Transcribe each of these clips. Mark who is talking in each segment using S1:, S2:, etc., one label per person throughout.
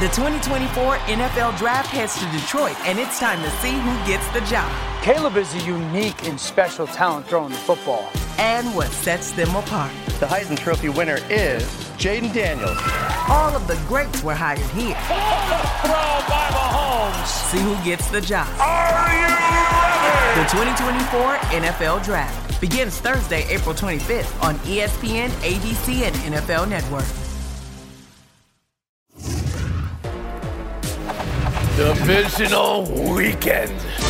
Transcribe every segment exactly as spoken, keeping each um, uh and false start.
S1: The twenty twenty-four N F L Draft heads to Detroit, and it's time to see who gets the job.
S2: Caleb is a unique and special talent throwing the football.
S1: And what sets them apart.
S3: The Heisman Trophy winner is Jaden Daniels.
S1: All of the greats were hired here.
S4: Throw by Mahomes.
S1: See who gets the job.
S4: Are you ready?
S1: The twenty twenty-four N F L Draft begins Thursday, April twenty-fifth on E S P N, A B C, and N F L Network.
S5: Divisional weekend.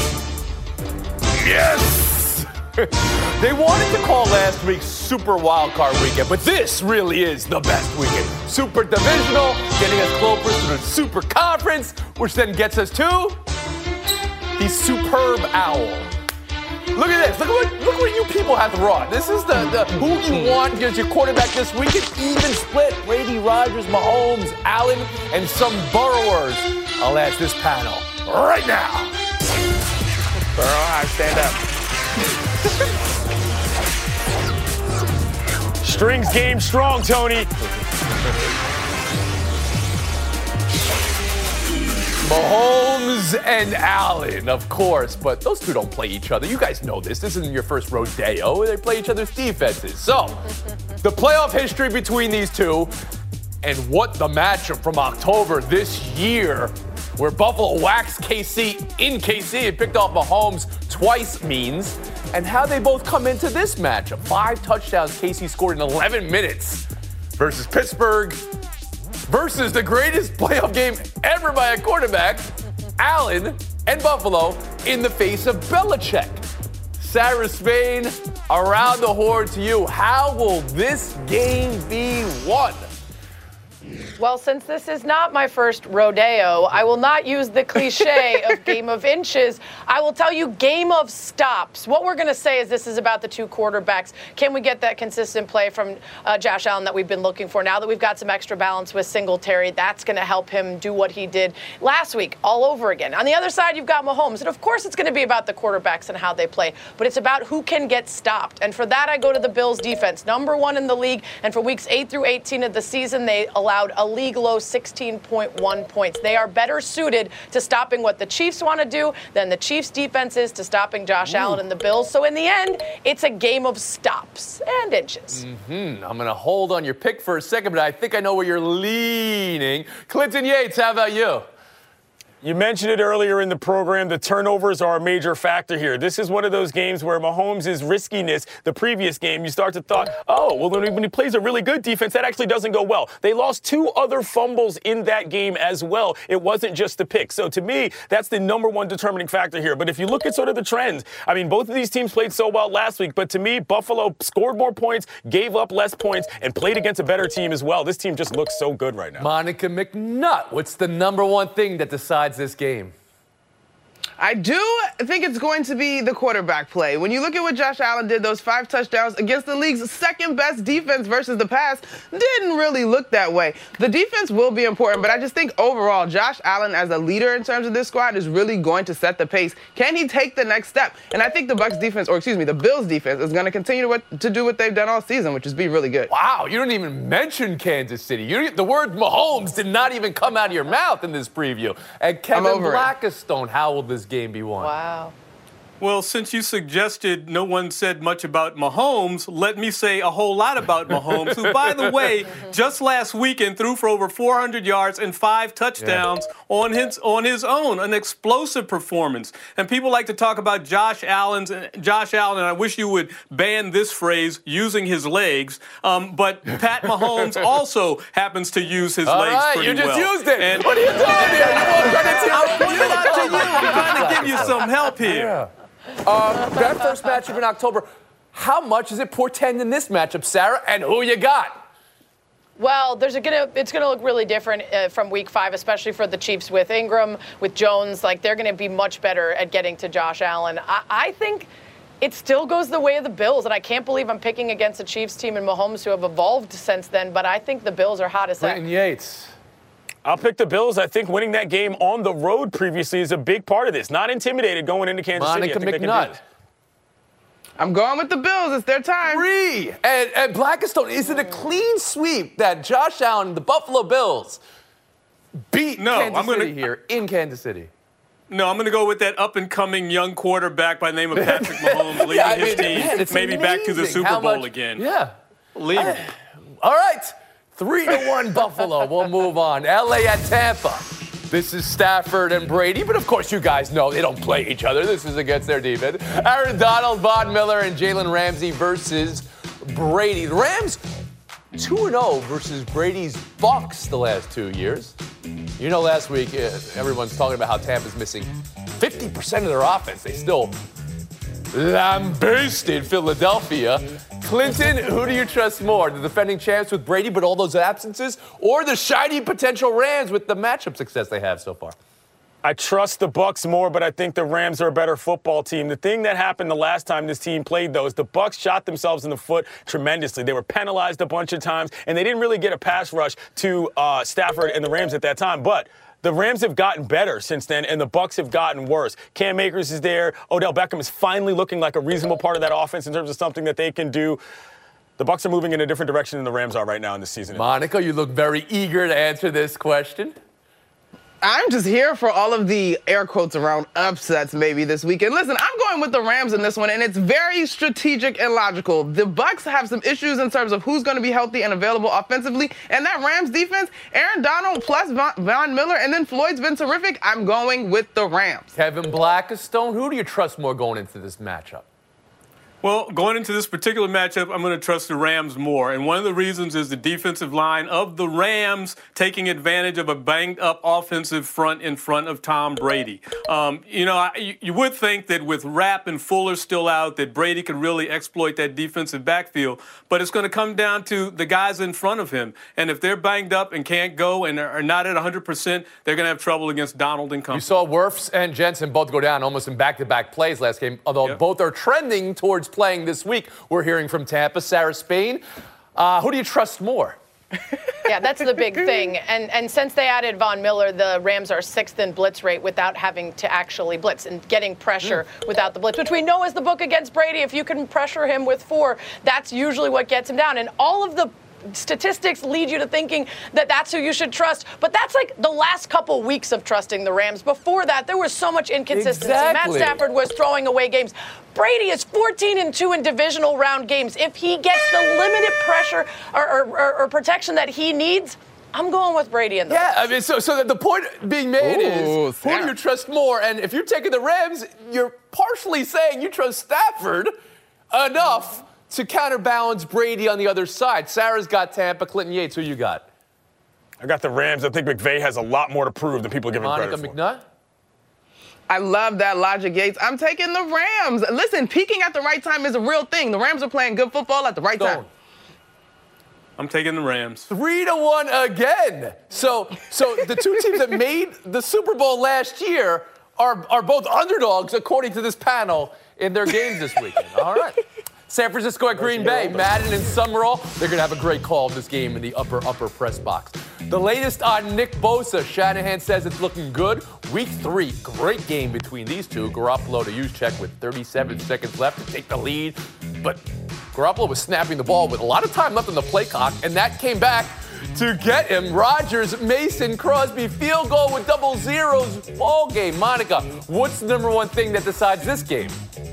S5: Yes! They wanted to call last week Super Wildcard Weekend, but this really is the best weekend. Super Divisional, getting us closer to the Super Conference, which then gets us to the Superb Owl. Look at this. Look at what, look what you people have wrought. This is the, the who you want as your quarterback this week. It's even split. Brady, Rodgers, Mahomes, Allen, and some borrowers. I'll ask this panel right now.
S3: All right, stand up.
S4: Strings game strong, Tony.
S5: Mahomes and Allen, of course, but those two don't play each other. You guys know this. This isn't your first rodeo. They play each other's defenses. So, the playoff history between these two and what the matchup from October this year, where Buffalo waxed K C in K C and picked off Mahomes twice, means, and how they both come into this matchup. Five touchdowns K C scored in eleven minutes versus Pittsburgh versus the greatest playoff game ever by a quarterback, Allen and Buffalo, in the face of Belichick. Sarah Spain, around the horn to you. How will this game be won?
S6: Well, since this is not my first rodeo, I will not use the cliche of game of inches. I will tell you game of stops. What we're going to say is this is about the two quarterbacks. Can we get that consistent play from uh, Josh Allen that we've been looking for? Now that we've got some extra balance with Singletary, that's going to help him do what he did last week all over again. On the other side, you've got Mahomes. And, of course, it's going to be about the quarterbacks and how they play. But it's about who can get stopped. And for that, I go to the Bills' defense, number one in the league. And for weeks eight through eighteen of the season, they allowed a league low sixteen point one points. They are better suited to stopping what the Chiefs want to do than the Chiefs defense is to stopping Josh Ooh. Allen and the Bills. So in the end, it's a game of stops and inches.
S5: Mm-hmm. I'm going to hold on your pick for a second, but I think I know where you're leaning. Clinton Yates, how about you?
S4: You mentioned it earlier in the program. The turnovers are a major factor here. This is one of those games where Mahomes' riskiness, the previous game, you start to thought, oh, well, when he, when he plays a really good defense, that actually doesn't go well. They lost two other fumbles in that game as well. It wasn't just the pick. So to me, that's the number one determining factor here. But if you look at sort of the trends, I mean, both of these teams played so well last week. But to me, Buffalo scored more points, gave up less points, and played against a better team as well. This team just looks so good right now.
S5: Monica McNutt, what's the number one thing that decides this game?
S7: I do think it's going to be the quarterback play. When you look at what Josh Allen did, those five touchdowns against the league's second-best defense versus the pass, didn't really look that way. The defense will be important, but I just think overall, Josh Allen as a leader in terms of this squad is really going to set the pace. Can he take the next step? And I think the Bucs defense, or excuse me, the Bills defense is going to continue to, what, to do what they've done all season, which is be really good.
S5: Wow, you didn't even mention Kansas City. You, the word Mahomes did not even come out of your mouth in this preview. And Kevin Blackistone, how will this game be won?
S6: Wow.
S8: Well, since you suggested no one said much about Mahomes, let me say a whole lot about Mahomes, who, by the way, just last weekend threw for over four hundred yards and five touchdowns yeah. on his on his own, an explosive performance. And people like to talk about Josh Allen's Josh Allen, and I wish you would ban this phrase, using his legs. Um, but Pat Mahomes also happens to use his
S5: All
S8: legs
S5: right,
S8: pretty well.
S5: You just
S8: well.
S5: used it.
S8: And
S5: what are you doing here? You won't run into
S8: I'm pointing it out to you. I'm trying to give you some help here.
S5: Yeah. Um, that first matchup in October, how much is it portend in this matchup, Sarah, and who you got?
S6: Well, there's a gonna, it's going to look really different uh, from week five, especially for the Chiefs with Ingram, with Jones. Like, they're going to be much better at getting to Josh Allen. I, I think it still goes the way of the Bills, and I can't believe I'm picking against the Chiefs team and Mahomes, who have evolved since then, but I think the Bills are hot as heck.
S5: Clinton Yates.
S4: I'll pick the Bills. I think winning that game on the road previously is a big part of this. Not intimidated going into Kansas
S5: Monica
S4: City. Monica
S5: McNutt.
S7: I'm going with the Bills. It's their time.
S5: Three. And, and Blackistone, is it a clean sweep that Josh Allen, the Buffalo Bills, beat
S8: No,
S5: Kansas
S8: I'm gonna-
S5: City here in Kansas City.
S8: No, I'm going to go with that up-and-coming young quarterback by the name of Patrick Mahomes leading
S5: Yeah, I
S8: his
S5: mean,
S8: team
S5: man, it's
S8: maybe back to the
S5: amazing
S8: Super
S5: how
S8: Bowl
S5: much-
S8: again.
S5: Yeah.
S8: Believe me.
S5: All right. Three to one Buffalo. We'll move on. L A at Tampa. This is Stafford and Brady, but of course you guys know they don't play each other. This is against their defense. Aaron Donald, Von Miller, and Jalen Ramsey versus Brady. The Rams two and oh versus Brady's Bucks the last two years. You know, last week uh, everyone's talking about how Tampa's missing fifty percent of their offense. They still lambasted Philadelphia. Clinton, who do you trust more? The defending champs with Brady, but all those absences, or the shiny potential Rams with the matchup success they have so far?
S4: I trust the Bucks more, but I think the Rams are a better football team. The thing that happened the last time this team played, though, is the Bucks shot themselves in the foot tremendously. They were penalized a bunch of times, and they didn't really get a pass rush to uh, Stafford and the Rams at that time. But the Rams have gotten better since then, and the Bucks have gotten worse. Cam Akers is there. Odell Beckham is finally looking like a reasonable part of that offense in terms of something that they can do. The Bucks are moving in a different direction than the Rams are right now in this season.
S5: Monica, you look very eager to answer this question.
S7: I'm just here for all of the air quotes around upsets maybe this weekend. Listen, I'm going with the Rams in this one, and it's very strategic and logical. The Bucks have some issues in terms of who's going to be healthy and available offensively, and that Rams defense, Aaron Donald plus Von, Von Miller, and then Floyd's been terrific. I'm going with the Rams.
S5: Kevin Blackistone, who do you trust more going into this matchup?
S8: Well, going into this particular matchup, I'm going to trust the Rams more. And one of the reasons is the defensive line of the Rams taking advantage of a banged-up offensive front in front of Tom Brady. Um, you know, I, you would think that with Rapp and Fuller still out, that Brady could really exploit that defensive backfield. But it's going to come down to the guys in front of him. And if they're banged up and can't go and are not at one hundred percent, they're going to have trouble against Donald and company.
S5: You saw Wirfs and Jensen both go down almost in back-to-back plays last game, although yep. both are trending towards playing this week. We're hearing from Tampa. Sarah Spain, uh, who do you trust more?
S6: Yeah, that's the big thing. And and since they added Von Miller, the Rams are sixth in blitz rate without having to actually blitz and getting pressure mm. without the blitz, which we know is the book against Brady. If you can pressure him with four, that's usually what gets him down. And all of the statistics lead you to thinking that that's who you should trust. But that's like the last couple weeks of trusting the Rams. Before that, there was so much inconsistency.
S5: Exactly.
S6: Matt Stafford was throwing away games. Brady is fourteen and two in divisional round games. If he gets the limited pressure or, or, or, or protection that he needs, I'm going with Brady in the
S5: Yeah, I mean, so so the point being made
S7: Ooh,
S5: is, who do you trust more? And if you're taking the Rams, you're partially saying you trust Stafford enough to counterbalance Brady on the other side. Sarah's got Tampa. Clinton Yates, who you got?
S4: I got the Rams. I think McVay has a lot more to prove than people give him
S5: Monica
S4: credit for.
S5: McNutt?
S7: I love that logic, Yates. I'm taking the Rams. Listen, peaking at the right time is a real thing. The Rams are playing good football at the right
S5: Stone.
S7: time.
S8: I'm taking the Rams.
S5: Three to one again. So, so the two teams that made the Super Bowl last year are, are both underdogs, according to this panel, in their games this weekend. All right. San Francisco at Green Bay, Madden and Summerall. They're going to have a great call in this game in the upper, upper press box. The latest on Nick Bosa. Shanahan says it's looking good. Week three, great game between these two. Garoppolo to use check with thirty-seven seconds left to take the lead. But Garoppolo was snapping the ball with a lot of time left on the play clock, and that came back to get him. Rodgers, Mason, Crosby, field goal with double zeros, ball game. Monica, what's the number one thing that decides this game?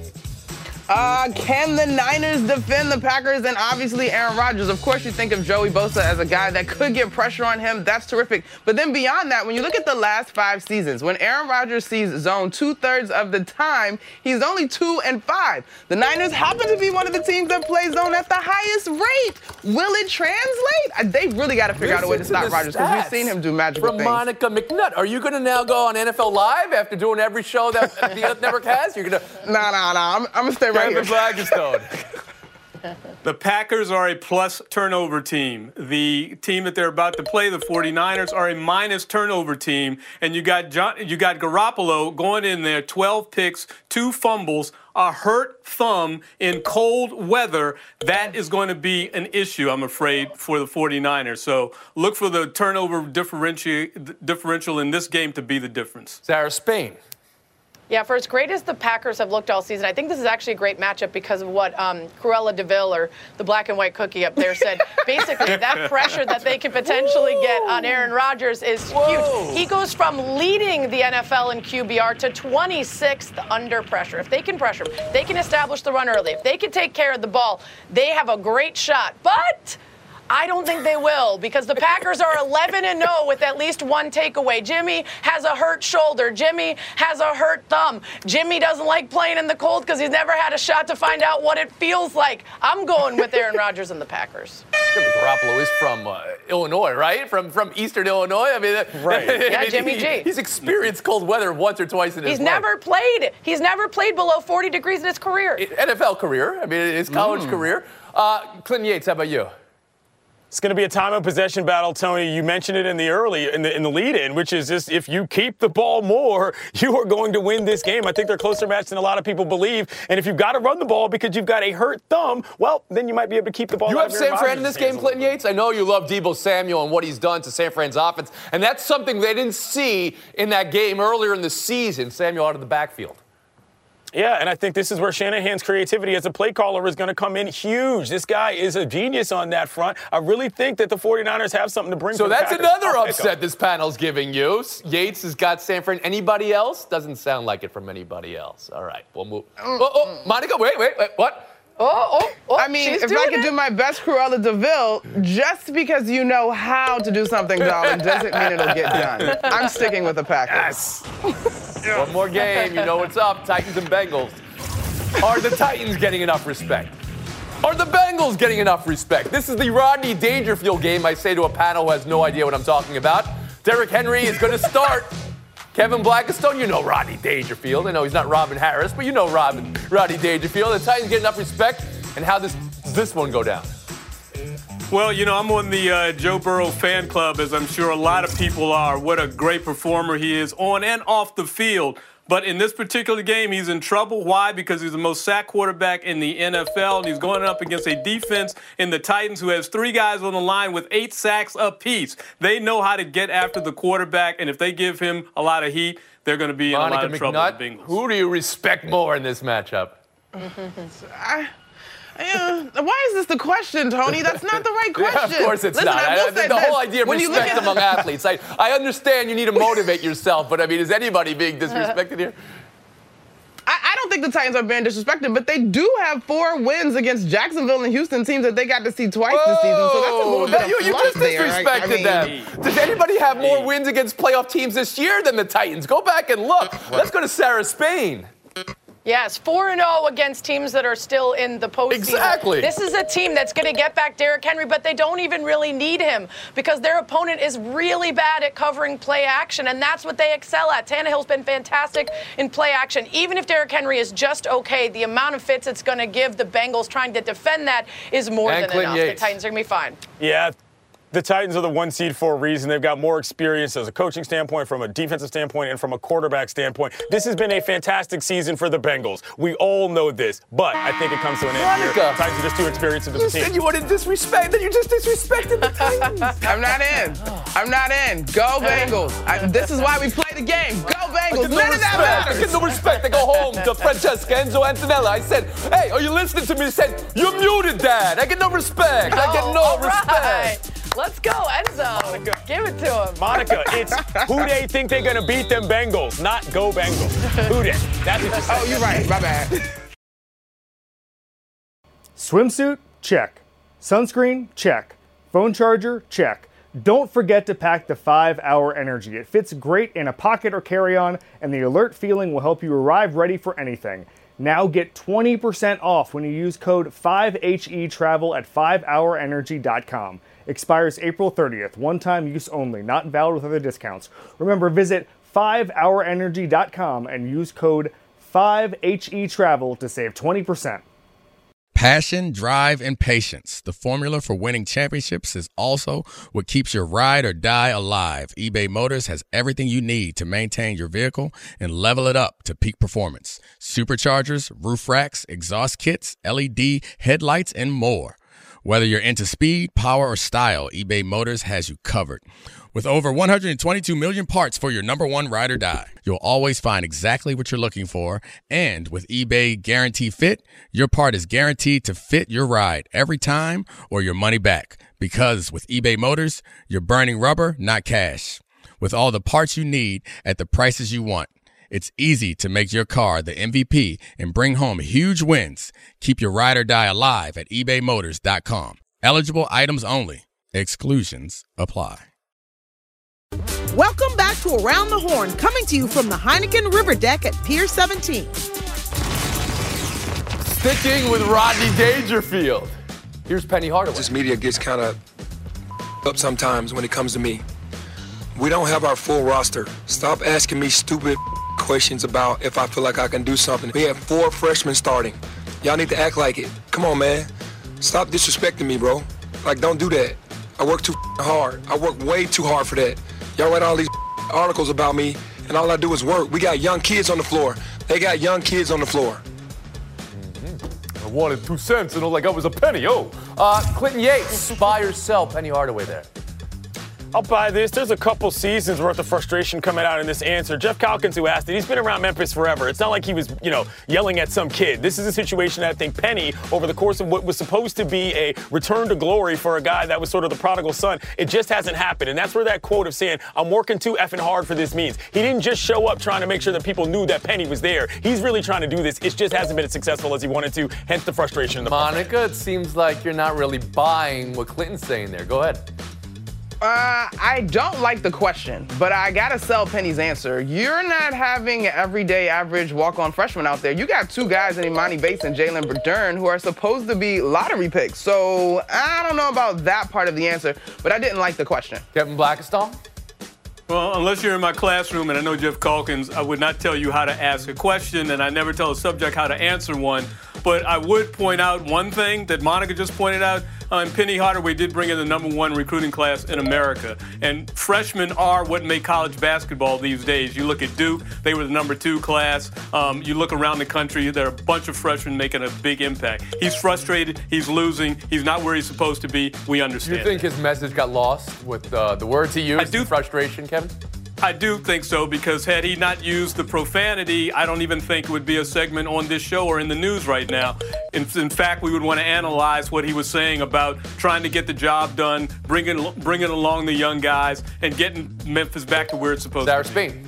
S7: Uh, can the Niners defend the Packers? And obviously Aaron Rodgers. Of course, you think of Joey Bosa as a guy that could get pressure on him. That's terrific. But then beyond that, when you look at the last five seasons, when Aaron Rodgers sees zone two-thirds of the time, he's only two and five. The Niners happen to be one of the teams that play zone at the highest rate. Will it translate? They really got to figure out a way to stop Rodgers because we've seen him do magical
S5: from
S7: things.
S5: Monica McNutt. Are you going to now go on N F L Live after doing every show that the network has? You're going to...
S7: Nah, nah, nah. I'm, I'm going to stay right here.
S5: Blackistone.
S8: The Packers are a plus turnover team. The team that they're about to play, the forty-niners, are a minus turnover team. And you got John, you got Garoppolo going in there, twelve picks, two fumbles, a hurt thumb in cold weather. That is going to be an issue, I'm afraid, for the forty-niners. So look for the turnover differential differential in this game to be the difference.
S5: Sarah Spain.
S6: Yeah, for as great as the Packers have looked all season, I think this is actually a great matchup because of what um, Cruella DeVille, or the black and white cookie up there, said. Basically, that pressure that they could potentially Whoa. get on Aaron Rodgers is Whoa. huge. He goes from leading the N F L in Q B R to twenty-sixth under pressure. If they can pressure him, they can establish the run early. If they can take care of the ball, they have a great shot. But I don't think they will, because the Packers are eleven and oh with at least one takeaway. Jimmy has a hurt shoulder. Jimmy has a hurt thumb. Jimmy doesn't like playing in the cold because he's never had a shot to find out what it feels like. I'm going with Aaron Rodgers and the Packers.
S5: Jimmy Garoppolo is from uh, Illinois, right? From from Eastern Illinois. I mean,
S4: right?
S6: Yeah,
S5: I mean,
S6: Jimmy
S5: he,
S6: G.
S5: He's experienced cold weather once or twice in his
S6: he's
S5: life.
S6: He's never played. He's never played below forty degrees in his career.
S5: N F L career. I mean, his college mm. career. Uh, Clinton Yates, how about you?
S4: It's going to be a time of possession battle, Tony. You mentioned it in the early, in the in the lead-in, which is just if you keep the ball more, you are going to win this game. I think they're closer match than a lot of people believe. And if you've got to run the ball because you've got a hurt thumb, well, then you might be able to keep the ball.
S5: You
S4: out
S5: have
S4: of
S5: San Fran in this game, Clinton Yates. I know you love Deebo Samuel and what he's done to San Fran's offense, and that's something they didn't see in that game earlier in the season. Samuel out of the backfield.
S4: Yeah, and I think this is where Shanahan's creativity as a play caller is going to come in huge. This guy is a genius on that front. I really think that the 49ers have something to bring
S5: So
S4: to the
S5: that's
S4: Packers.
S5: another upset this panel's giving you. Yates has got San Fran. Anybody else? Doesn't sound like it from anybody else. All right, we'll move. Oh, oh, Monica, wait, wait, wait, what?
S6: Oh, oh, oh,
S7: I mean, if I could it. do my best Cruella DeVille, just because you know how to do something, darling, doesn't mean it'll get done. I'm sticking with the Packers.
S5: Yes. One more game. You know what's up. Titans and Bengals. Are the Titans getting enough respect? Are the Bengals getting enough respect? This is the Rodney Dangerfield game, I say to a panel who has no idea what I'm talking about. Derrick Henry is going to start. Kevin Blackistone, you know Rodney Dangerfield. I know he's not Robin Harris, but you know Robin, Rodney Dangerfield. The Titans get enough respect, and how does this one go down?
S8: Well, you know, I'm on the uh, Joe Burrow fan club, as I'm sure a lot of people are. What a great performer he is on and off the field. But in this particular game, he's in trouble. Why? Because he's the most sacked quarterback in the N F L, and he's going up against a defense in the Titans who has three guys on the line with eight sacks apiece. They know how to get after the quarterback, and if they give him a lot of heat, they're going to be
S5: Monica
S8: in a lot of
S5: McNutt,
S8: trouble with the Bengals.
S5: Who do you respect more in this matchup?
S7: I, uh, why is this the question, Tony? That's not the right question.
S5: Yeah, of course it's
S7: Listen,
S5: not.
S7: I will
S5: I,
S7: say
S5: the
S7: this.
S5: whole idea of
S7: When
S5: respect
S7: at-
S5: among athletes. I, I understand you need to motivate yourself, but I mean, is anybody being disrespected here?
S7: I, I don't think the Titans are being disrespected, but they do have four wins against Jacksonville and Houston teams that they got to see twice
S5: Whoa,
S7: this season. So that's a little bit
S5: you,
S7: of
S5: you
S7: fluff
S5: just
S7: there.
S5: disrespected
S7: I, I mean,
S5: them. Does anybody have more wins against playoff teams this year than the Titans? Go back and look. Let's go to Sarah Spain.
S6: Yes, four and oh against teams that are still in the postseason.
S5: Exactly.
S6: This is a team that's going to get back Derrick Henry, but they don't even really need him because their opponent is really bad at covering play action, and that's what they excel at. Tannehill's been fantastic in play action. Even if Derrick Henry is just okay, the amount of fits it's going to give the Bengals trying to defend that is more
S5: and
S6: than
S5: Clinton
S6: enough.
S5: Yates.
S6: The Titans are going to be fine.
S4: Yeah. The Titans are the one seed for a reason. They've got more experience as a coaching standpoint, from a defensive standpoint, and from a quarterback standpoint. This has been a fantastic season for the Bengals. We all know this, but I think it comes to an end here. The Titans are just too experienced as a
S5: You
S4: team.
S5: said you wanted disrespect, then you just disrespected the Titans.
S7: I'm not in. I'm not in. Go Bengals. I, this is why we play the game. Go Bengals.
S5: No
S7: None of that
S5: respect. I
S7: matters.
S5: get no respect. I go home to Francesca Enzo Antonella. I said, hey, are you listening to me? He said, you're muted, Dad. I get no respect. I get no
S6: all
S5: respect.
S6: Right. Let's go, Enzo. Monica. Give it to him.
S4: Monica, it's who they think they're going to beat them Bengals, not go Bengals. Who they? That's what you said.
S7: Oh, you're right. My bad.
S9: Swimsuit? Check. Sunscreen? Check. Phone charger? Check. Don't forget to pack the five hour Energy. It fits great in a pocket or carry-on, and the alert feeling will help you arrive ready for anything. Now get twenty percent off when you use code five H E travel at five hour energy dot com. Expires April thirtieth. One-time use only. Not valid with other discounts. Remember, visit five hour energy dot com and use code five H E travel to save twenty percent.
S10: Passion, drive, and patience. The formula for winning championships is also what keeps your ride or die alive. eBay Motors has everything you need to maintain your vehicle and level it up to peak performance. Superchargers, roof racks, exhaust kits, L E D headlights, and more. Whether you're into speed, power, or style, eBay Motors has you covered. With over one hundred twenty-two million parts for your number one ride or die, you'll always find exactly what you're looking for. And with eBay Guarantee Fit, your part is guaranteed to fit your ride every time or your money back. Because with eBay Motors, you're burning rubber, not cash. With all the parts you need at the prices you want, it's easy to make your car the M V P and bring home huge wins. Keep your ride or die alive at ebay motors dot com. Eligible items only. Exclusions apply.
S11: Welcome back to Around the Horn, coming to you from the Heineken River Deck at Pier seventeen.
S5: Sticking with Rodney Dangerfield. Here's Penny Hardaway.
S12: This media gets kind of up sometimes when it comes to me. We don't have our full roster. Stop asking me stupid questions about if I feel like I can do something. We have four freshmen starting. Y'all need to act like it. Come on, man. Stop disrespecting me, bro. Like, don't do that. I work too hard. I work way too hard for that. Y'all write all these articles about me, and all I do is work. We got young kids on the floor. They got young kids on the floor.
S5: Mm-hmm. I wanted two cents, and all I got was a penny. Oh, uh, Clinton Yates, buy or sell Penny Hardaway there.
S4: I'll buy this. There's a couple seasons worth of frustration coming out in this answer. Jeff Calkins, who asked it, he's been around Memphis forever. It's not like he was, you know, yelling at some kid. This is a situation that I think Penny, over the course of what was supposed to be a return to glory for a guy that was sort of the prodigal son, it just hasn't happened. And that's where that quote of saying, I'm working too effing hard for this means. He didn't just show up trying to make sure that people knew that Penny was there. He's really trying to do this. It just hasn't been as successful as he wanted to, hence the frustration in the
S5: Monica, it seems like you're not really buying what Clinton's saying there. Go ahead.
S7: Uh, I don't like the question, but I gotta sell Penny's answer. You're not having everyday average walk-on freshmen out there. You got two guys in Imani Bates and Jalen Verdern who are supposed to be lottery picks. So I don't know about that part of the answer, but I didn't like the question.
S5: Kevin Blackistone?
S8: Well, unless you're in my classroom, and I know Jeff Calkins, I would not tell you how to ask a question, and I never tell a subject how to answer one. But I would point out one thing that Monica just pointed out. Uh, and Penny Hardaway did bring in the number one recruiting class in America. And freshmen are what make college basketball these days. You look at Duke, they were the number two class. Um, you look around the country, there are a bunch of freshmen making a big impact. He's frustrated, he's losing, he's not where he's supposed to be. We understand.
S5: Do you think
S8: that.
S5: his message got lost with uh, the words he used?
S8: I do.
S5: Frustration, Kevin?
S8: I do think so, because had he not used the profanity, I don't even think it would be a segment on this show or in the news right now. In, in fact, we would want to analyze what he was saying about trying to get the job done, bringing bringing along the young guys, and getting Memphis back to where it's supposed
S5: Sarah
S8: to be.
S5: Spain.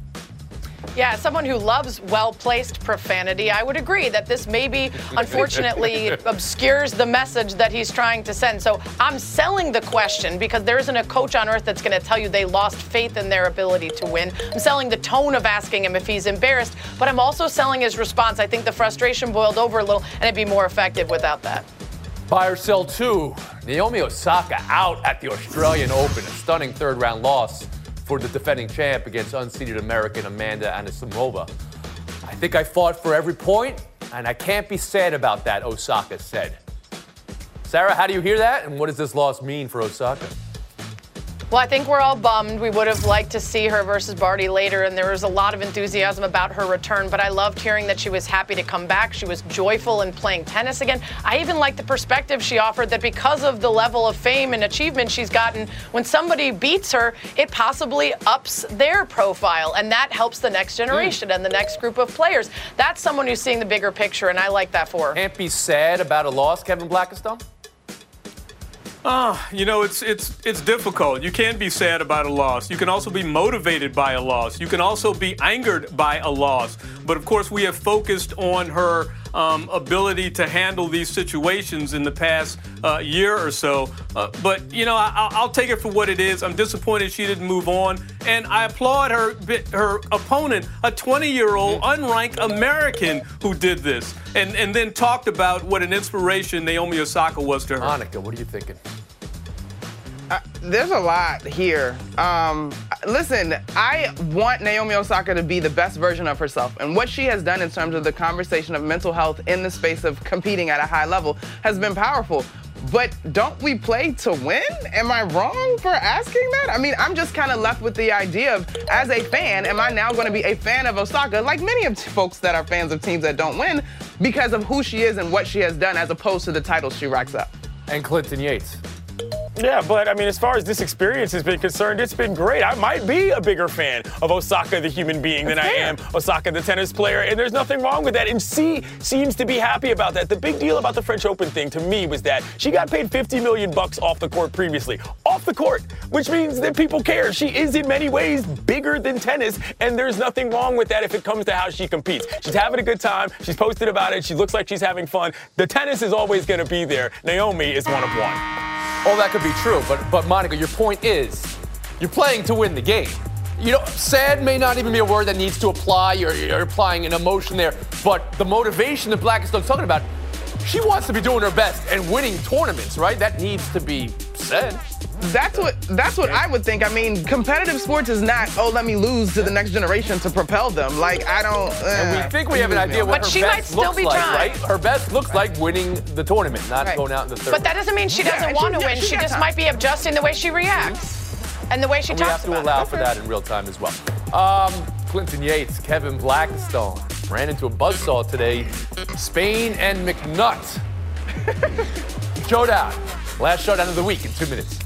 S6: Yeah, as someone who loves well-placed profanity, I would agree that this maybe, unfortunately, obscures the message that he's trying to send. So I'm selling the question because there isn't a coach on earth that's going to tell you they lost faith in their ability to win. I'm selling the tone of asking him if he's embarrassed, but I'm also selling his response. I think the frustration boiled over a little, and it'd be more effective without that.
S5: Buy or sell two. Naomi Osaka out at the Australian Open, a stunning third-round loss for the defending champ against unseeded American Amanda Anisimova. I think I fought for every point, and I can't be sad about that, Osaka said. Sarah, how do you hear that, and what does this loss mean for Osaka?
S6: Well, I think we're all bummed. We would have liked to see her versus Barty later, and there was a lot of enthusiasm about her return, but I loved hearing that she was happy to come back. She was joyful in playing tennis again. I even liked the perspective she offered that because of the level of fame and achievement she's gotten, when somebody beats her, it possibly ups their profile, and that helps the next generation mm. and the next group of players. That's someone who's seeing the bigger picture, and I like that for her.
S5: Can't be sad about a loss, Kevin Blackistone?
S8: Ah, you know, it's it's it's difficult. You can't be sad about a loss. You can also be motivated by a loss. You can also be angered by a loss. But of course, we have focused on her um, ability to handle these situations in the past uh, year or so. Uh, but you know, I, I'll take it for what it is. I'm disappointed she didn't move on, and I applaud her her opponent, a twenty-year-old unranked American who did this, and and then talked about what an inspiration Naomi Osaka was to her.
S5: Monica, what are you thinking?
S7: Uh, there's a lot here. Um, listen, I want Naomi Osaka to be the best version of herself. And what she has done in terms of the conversation of mental health in the space of competing at a high level has been powerful. But don't we play to win? Am I wrong for asking that? I mean, I'm just kind of left with the idea of, as a fan, am I now going to be a fan of Osaka, like many of folks that are fans of teams that don't win, because of who she is and what she has done as opposed to the titles she racks up?
S5: and Clinton Yates.
S4: Yeah, but I mean, as far as this experience has been concerned, it's been great. I might be a bigger fan of Osaka, the human being, than I am Osaka, the tennis player, and there's nothing wrong with that. And she seems to be happy about that. The big deal about the French Open thing to me was that she got paid fifty million bucks off the court previously, off the court, which means that people care. She is in many ways bigger than tennis, and there's nothing wrong with that if it comes to how she competes. She's having a good time. She's posted about it. She looks like she's having fun. The tennis is always going to be there. Naomi is one of one.
S5: Oh, that could be true, but but Monica, your point is, you're playing to win the game. You know, sad may not even be a word that needs to apply. You're, you're applying an emotion there, but the motivation that Blackstone's talking about, she wants to be doing her best and winning tournaments, right? That needs to be said.
S7: That's what that's what I would think. I mean, competitive sports is not, oh, let me lose to the next generation to propel them. Like, I don't... Uh,
S5: and we think we have an idea what
S6: but
S5: her
S6: she
S5: best
S6: might still
S5: looks
S6: be
S5: like,
S6: trying.
S5: right? Her best looks like winning the tournament, not
S6: Right.
S5: going out in the third.
S6: But that doesn't mean she doesn't
S7: Yeah,
S6: want to
S7: she-
S6: win.
S7: yeah,
S6: She
S7: she got
S6: just
S7: time.
S6: might be adjusting the way she reacts and the way she
S5: And we
S6: talks
S5: have to
S6: about
S5: allow
S6: it.
S5: for that in real time as well. Um, Clinton Yates, Kevin Blackstone ran into a buzzsaw today. Spain and McNutt. Showdown. Last showdown of the week in two minutes.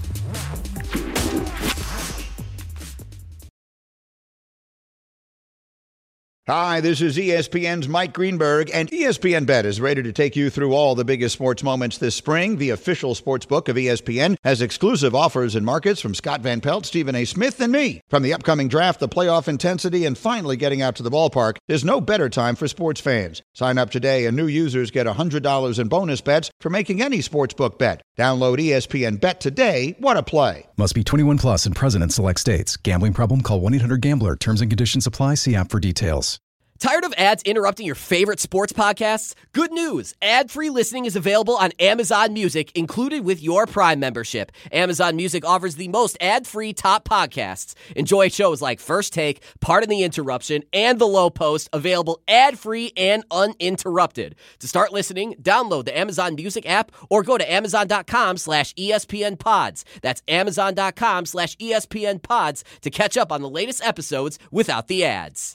S13: Hi, this is E S P N's Mike Greenberg, and E S P N Bet is ready to take you through all the biggest sports moments this spring. The official sports book of E S P N has exclusive offers and markets from Scott Van Pelt, Stephen A. Smith, and me. From the upcoming draft, the playoff intensity, and finally getting out to the ballpark, there's no better time for sports fans. Sign up today, and new users get one hundred dollars in bonus bets for making any sportsbook bet. Download E S P N Bet today. What a play.
S14: Must be twenty-one plus and present in select states. Gambling problem? Call one eight hundred gambler. Terms and conditions apply. See app for details.
S15: Tired of ads interrupting your favorite sports podcasts? Good news. Ad-free listening is available on Amazon Music, included with your Prime membership. Amazon Music offers the most ad-free top podcasts. Enjoy shows like First Take, Pardon the Interruption, and The Low Post, available ad-free and uninterrupted. To start listening, download the Amazon Music app or go to amazon.com slash ESPN pods. That's amazon.com slash ESPN pods to catch up on the latest episodes without the ads.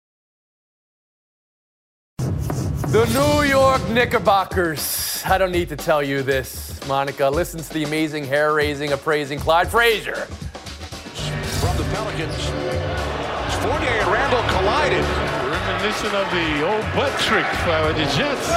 S5: The New York Knickerbockers. I don't need to tell you this, Monica. Listen to the amazing hair-raising, appraising Clyde Frazier.
S16: From the Pelicans, Fournier and Randall collided. Reminiscent of the old butt trick by the Jets.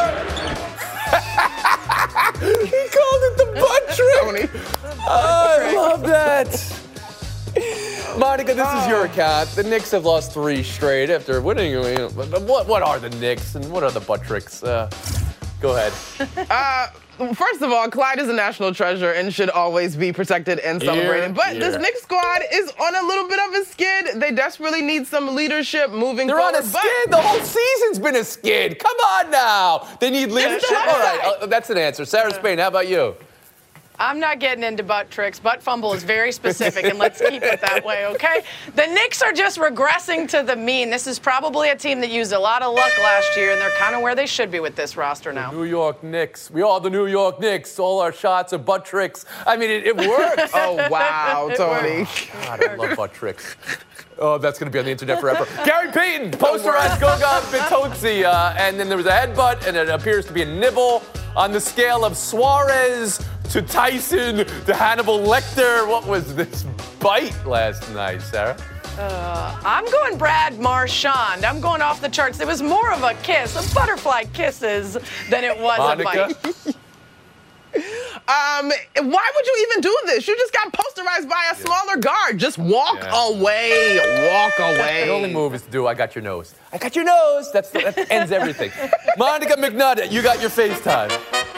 S5: He called it the butt trick. Oh, I love that. Monica, this is your account. The Knicks have lost three straight after winning. What what are the Knicks and what are the butt tricks? Uh, go ahead.
S7: Uh, first of all, Clyde is a national treasure and should always be protected and celebrated.
S5: Yeah,
S7: but
S5: yeah.
S7: this Knicks squad is on a little bit of a skid. They desperately need some leadership moving
S5: They're
S7: forward.
S5: on a skid. The whole season's been a skid. Come on now. They need leadership. All right, uh, that's an answer. Sarah Spain, how about you?
S6: I'm not getting into butt tricks. Butt fumble is very specific, and let's keep it that way, okay? The Knicks are just regressing to the mean. This is probably a team that used a lot of luck last year, and they're kind of where they should be with this roster now.
S5: The New York Knicks. We are the New York Knicks. All our shots are butt tricks. I mean, it, it works.
S7: Oh, wow, Tony.
S5: God, I love butt tricks. Oh, that's going to be on the internet forever. Gary Payton, posterized Goga Bitotsi, uh, and then there was a headbutt, and it appears to be a nibble on the scale of Suarez to Tyson to Hannibal Lecter. What was this bite last night, Sarah?
S6: Uh, I'm going Brad Marchand. I'm going off the charts. It was more of a kiss, a butterfly kisses, than it was
S5: Monica?
S6: a bite.
S7: Um, why would you even do this? You just got posterized by a smaller guard. Just walk
S5: Yeah.
S7: away. Walk away.
S5: The only move is to do, I got your nose. I got your nose. That's That ends everything. Monica McNutt, you got your FaceTime.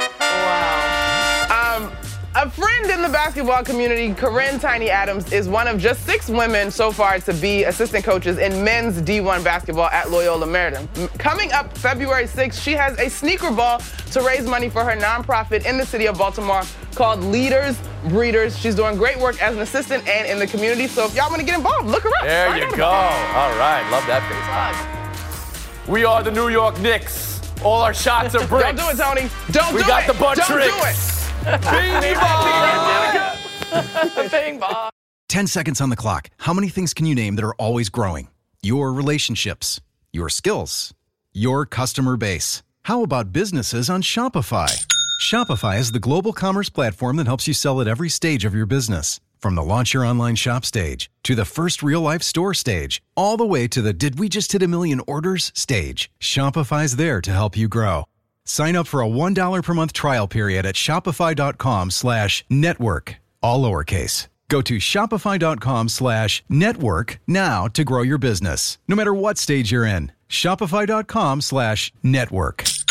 S7: Um, a friend in the basketball community, Corinne Tiny Adams, is one of just six women so far to be assistant coaches in men's D one basketball at Loyola Maryland. M- Coming up February sixth, she has a sneaker ball to raise money for her nonprofit in the city of Baltimore called Leaders Breeders. She's doing great work as an assistant and in the community. So if y'all want to get involved, look her up.
S5: There
S7: Find
S5: you
S7: out
S5: go.
S7: about
S5: All right, love that FaceTime. We are the New York Knicks. All our shots are bricks.
S7: Don't do it, Tony. Don't
S5: we
S7: do
S5: got
S7: it.
S5: the butt
S7: Don't
S5: tricks.
S7: do it.
S5: Bing bong.
S6: Bing bong.
S14: ten seconds on the clock. How many things can you name that are always growing? Your relationships, your skills, your customer base. How about businesses on Shopify? Shopify is the global commerce platform that helps you sell at every stage of your business. From the launch your online shop stage, to the first real-life store stage, all the way to the did we just hit a million orders stage, Shopify's there to help you grow. Sign up for a one dollar per month trial period at shopify.com slash network, all lowercase. Go to shopify.com slash network now to grow your business, no matter what stage you're in. Shopify.com slash network.